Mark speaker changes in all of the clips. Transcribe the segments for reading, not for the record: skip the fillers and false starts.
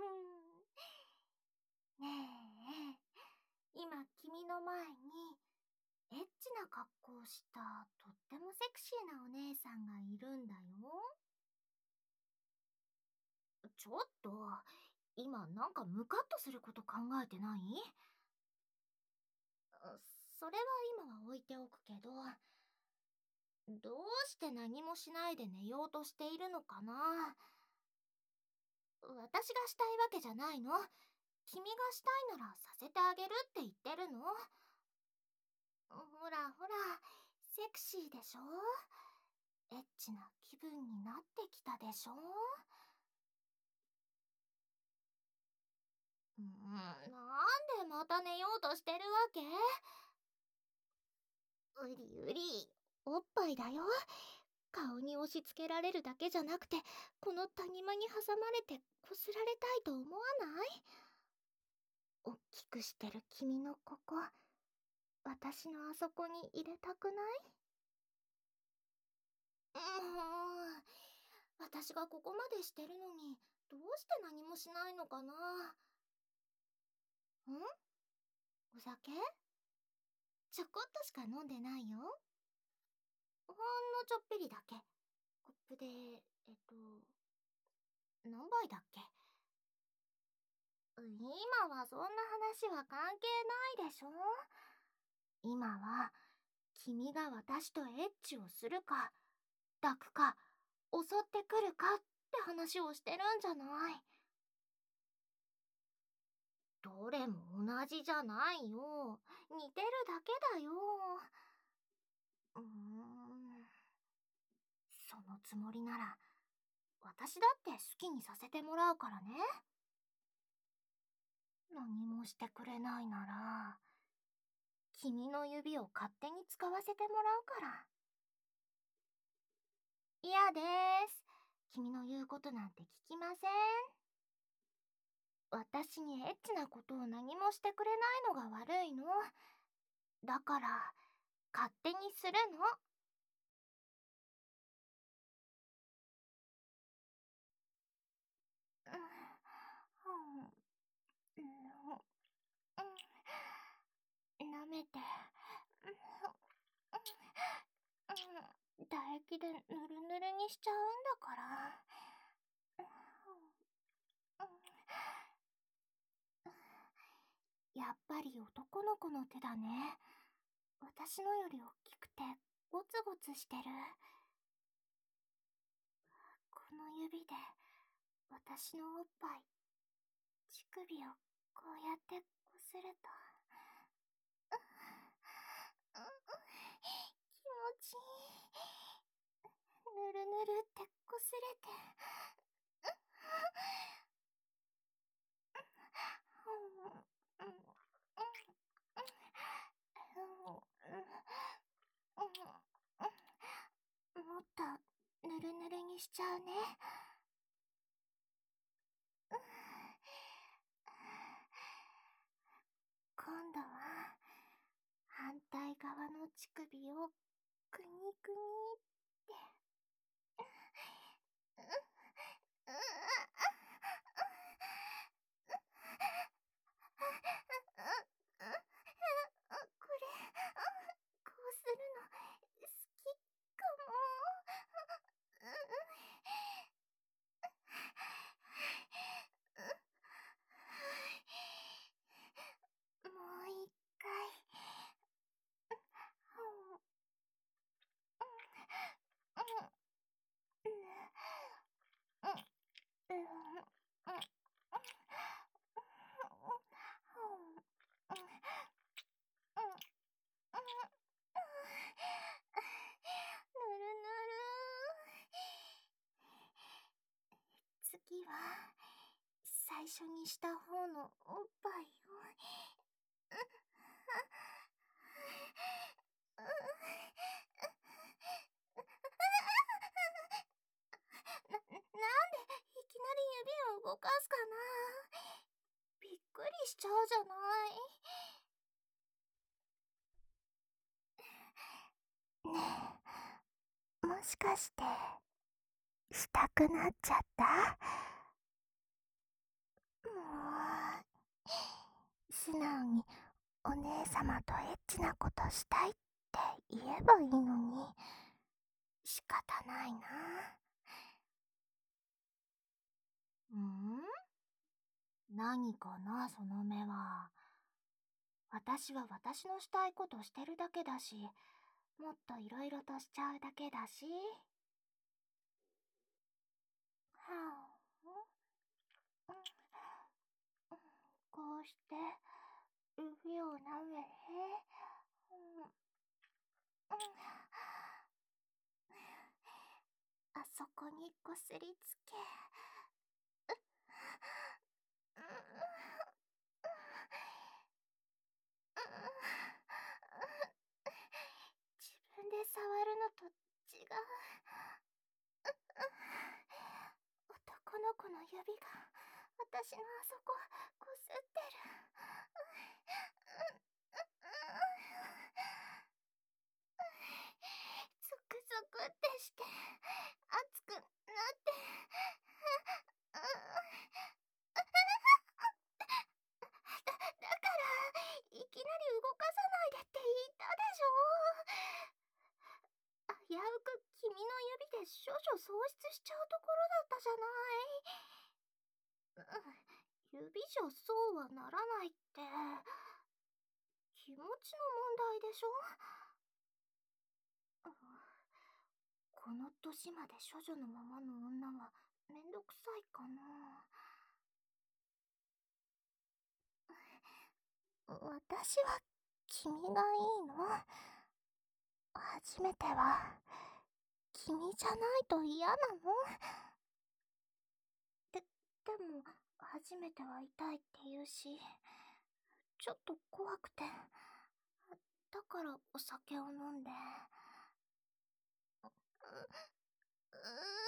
Speaker 1: ねえ、今君の前にエッチな格好をしたとってもセクシーなお姉さんがいるんだよ。ちょっと、今なんかムカッとすること考えてない？それは今は置いておくけど、どうして何もしないで寝ようとしているのかな？私がしたいわけじゃないの。君がしたいならさせてあげるって言ってるの。ほらほら、セクシーでしょ？エッチな気分になってきたでしょ？なんでまた寝ようとしてるわけ？うりうり、おっぱいだよ。顔に押し付けられるだけじゃなくて、この谷間に挟まれてこすられたいと思わない？おっきくしてる君のここ、私のあそこに入れたくない？もう、私がここまでしてるのに、どうして何もしないのかな？お酒ちょこっとしか飲んでないよ。ほんのちょっぴりだけ。コップで、何杯だっけ？今はそんな話は関係ないでしょ？今は、君が私とエッチをするか、抱くか、襲ってくるかって話をしてるんじゃない。どれも同じじゃないよ。似てるだけだよ。うーん。そのつもりなら、私だって好きにさせてもらうからね。何もしてくれないなら、君の指を勝手に使わせてもらうから。嫌です。君の言うことなんて聞きません。私にエッチなことを何もしてくれないのが悪いの。だから、勝手にするの。うん、うん、舐めて、唾液でぬるぬるにしちゃうんだから。やっぱり男の子の手だね。私のより大きくてゴツゴツしてる。この指で私のおっぱい、乳首をこうやってこすると、気持ちいい。ぬるぬるってこすれて。もっとぬるぬるにしちゃうね。今度は反対側の乳首をくにくにって。これ、こうするの好きかも。もう一回。ぬるぬる。次は、最初にした方のおっぱいを。なんでいきなり指を動かすかな？びっくりしちゃうじゃない。ねえ、もしかして、したくなっちゃった？ 素直にお姉様とエッチなことしたいって言えばいいのに。仕方ないな。何かな、その目は。私は私のしたいことしてるだけだし、もっといろいろとしちゃうだけだし。はあ、こうして指を舐めて、あそこにこすりつけ、自分で触るのと違う。男の子の指が私のあそここすってる。ゾクゾクってして熱くなって、だからいきなり動かさないでって言ったでしょ。危うく君の指で少々喪失しちゃうところだったじゃない。指じゃそうはならないって、気持ちの問題でしょ。この年まで処女のままの女はめんどくさいかな。私は君がいいの。初めては君じゃないと嫌なの。でも初めては痛いって言うし、ちょっと怖くて、だからお酒を飲んで。め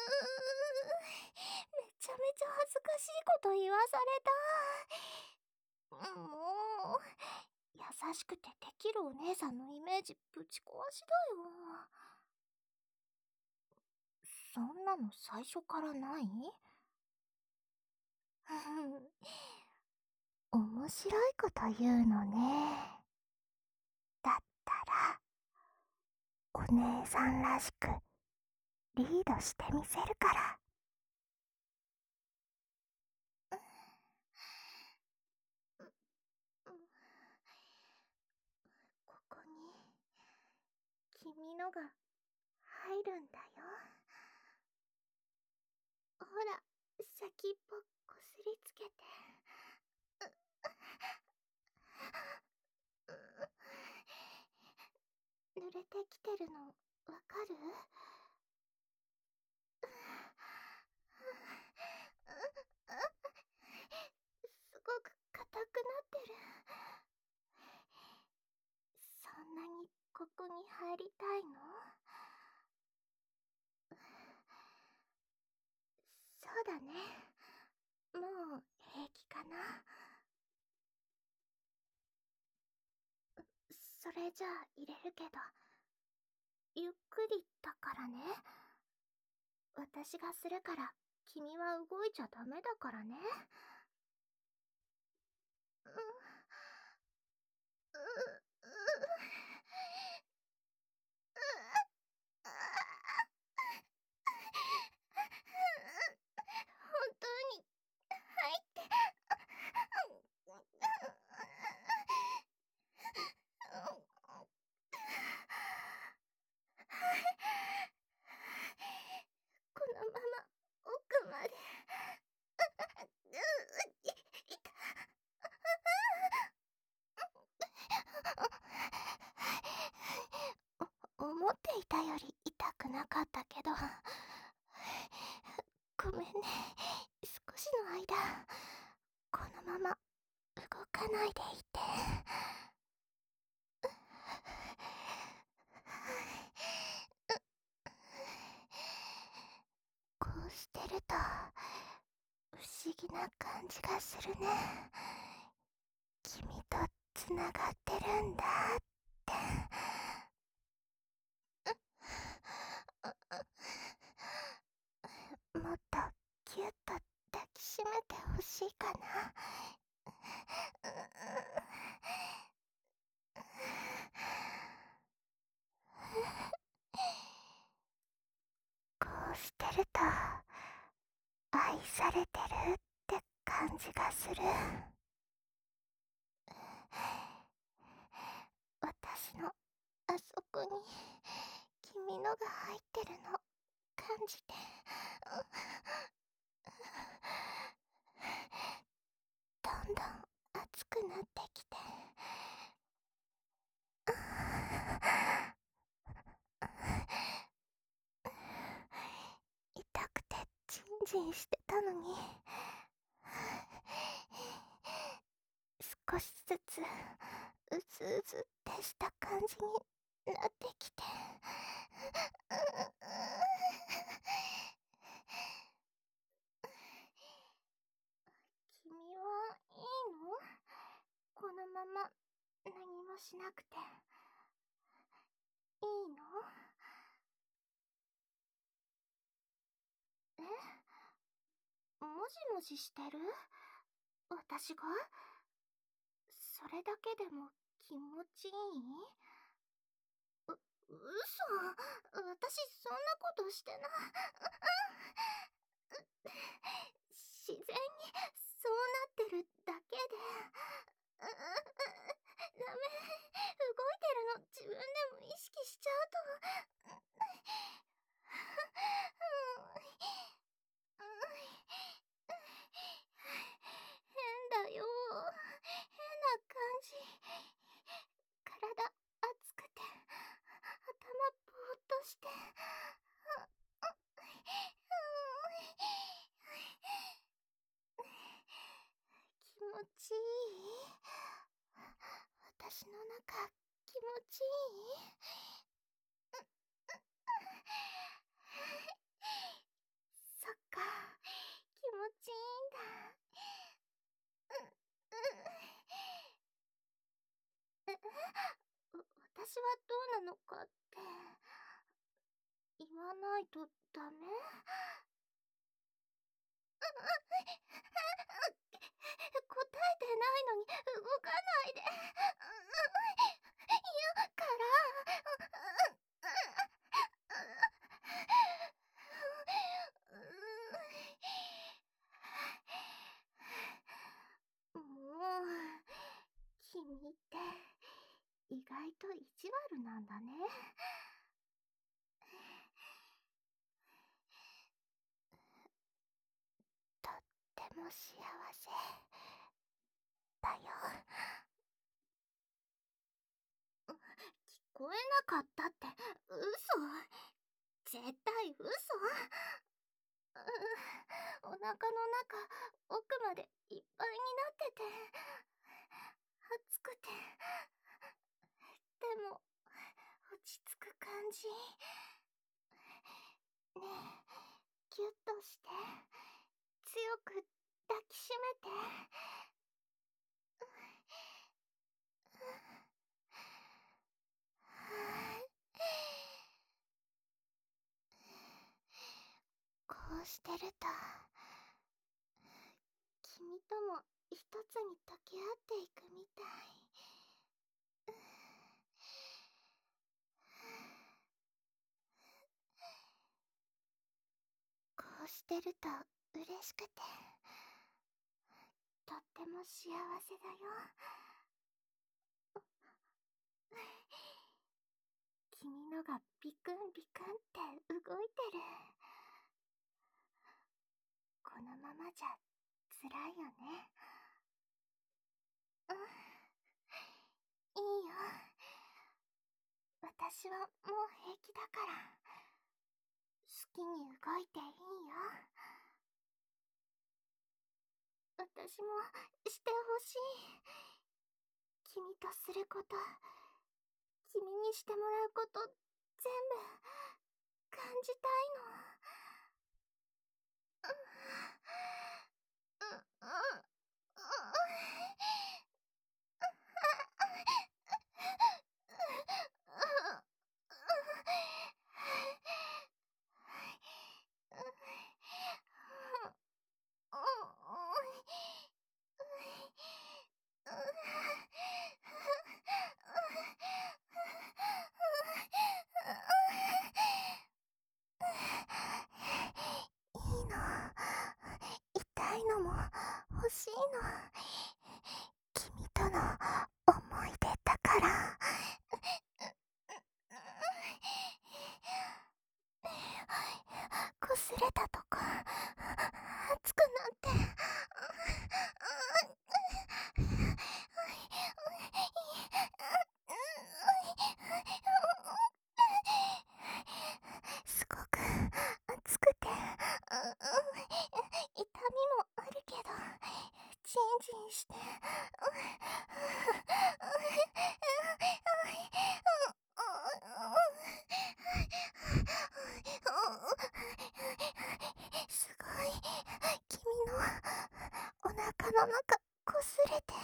Speaker 1: ちゃめちゃ恥ずかしいこと言わされた。もう優しくてできるお姉さんのイメージぶち壊しだよ。そんなの最初からない？面白いこと言うのね。だったらお姉さんらしくリードしてみせるから。ここに君のが入るんだよ。ほら、先っぽこすりつけて。濡れてきてるのわかる？すごく硬くなってる。そんなにここに入りたいの？そうだね。もう平気かな。それじゃあ入れるけど、ゆっくりだからね。私がするから君は動いちゃダメだからね。本当に入って。このまま奥まで。思っていたより痛くなかったけど、ごめんね。少しの間このまま動かないでいて。こうしてると不思議な感じがするね。君とつながってるんだって。もっとぎゅっと抱きしめてほしいかな。 されてるって感じがする。私のあそこに君のが入ってるの感じて、どんどん熱くなってきて、痛くてジンジンしてたのに、少しずつうずうずってした感じになってきて、君はいいの？このまま何もしなくていいの？え？もじもじしてる？私が？それだけでも気持ちいい？嘘。私そんなことしてな。自然にそうなってるだけで。ダメ。動いてるの自分でも意識しちゃうと。変だよ。変な感じ。体熱くて、頭ぼーっとして。気持ちいい？私の中気持ちいい？そっか、気持ちいいんだ。私はどうなのかって言わないとダメ？答えてないのに動かないで。嫌からもう、君って意外と意地悪なんだね。とっても幸せだよ。聞こえなかったって嘘？絶対嘘？お腹の中奥までいっぱいになってて熱くて、でも落ち着く感じ。ねえ、ギュッとして強く抱きしめて。こうしてると君とも一つに溶け合っていくみたい。こうしてると嬉しくて、とっても幸せだよ。君のがビクンビクンって動いてる。このままじゃ辛いよね。いいよ。私はもう平気だから。好きに動いていいよ。私もしてほしい。君とすること、君にしてもらうこと、全部感じたいの。 欲しいの。君との思い出だから。擦れたとこ熱くなって。すごく熱くて、痛みもあるけど、ジンジンして。すごい、君のお腹の中こすれて。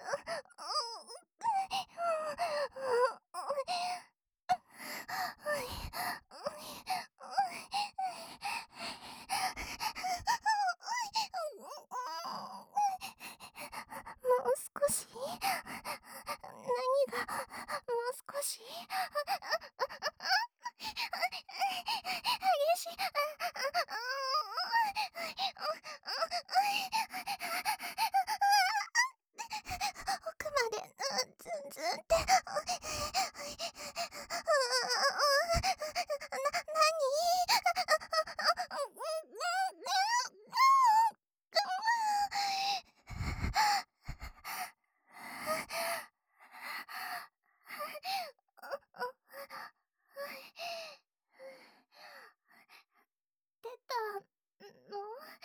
Speaker 1: もう少し、何がもう少し激しい。奥までズンズンって。出たの？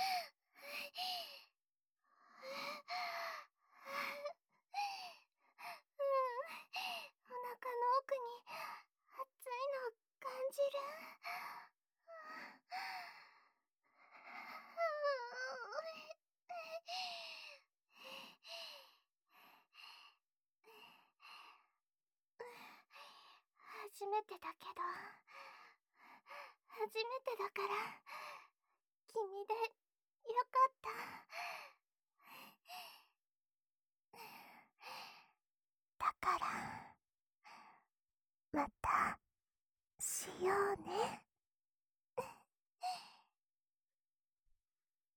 Speaker 1: お腹の奥に熱いの感じる。初めてだけど、初めてだから君でよかった。だからまたしようね。